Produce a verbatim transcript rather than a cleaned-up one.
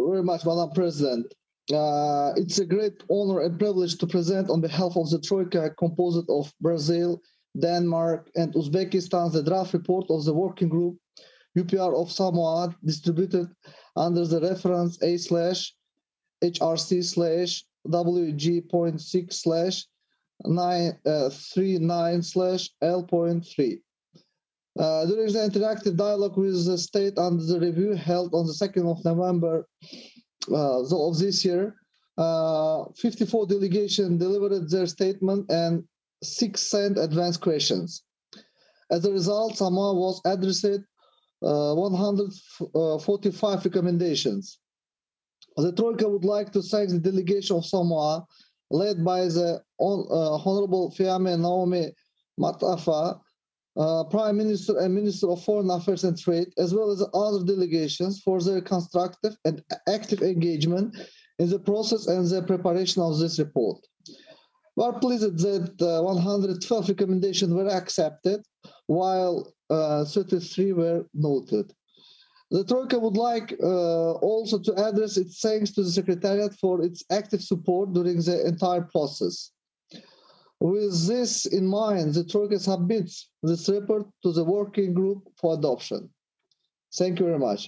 very much, Madam President. Uh, it's a great honor and privilege to present on behalf of the Troika, composed of Brazil, Denmark, and Uzbekistan, the draft report of the working group U P R of Samoa, distributed under the reference A slash H R C slash W G point six slash nine three nine slash L point three. Uh, during the interactive dialogue with the state and the review held on the second of November uh, of this year, uh, fifty-four delegations delivered their statement and six sent advance questions. As a result, Samoa was addressed uh, one hundred forty-five recommendations. The Troika would like to thank the delegation of Samoa, led by the uh, Honorable Fiame Naomi Matafa, uh, Prime Minister and Minister of Foreign Affairs and Trade, as well as other delegations for their constructive and active engagement in the process and the preparation of this report. We are pleased that uh, one hundred twelve recommendations were accepted, while uh, thirty-three were noted. The Troika would like uh, also to address its thanks to the Secretariat for its active support during the entire process. With this in mind, the Troika submits this report to the working group for adoption. Thank you very much.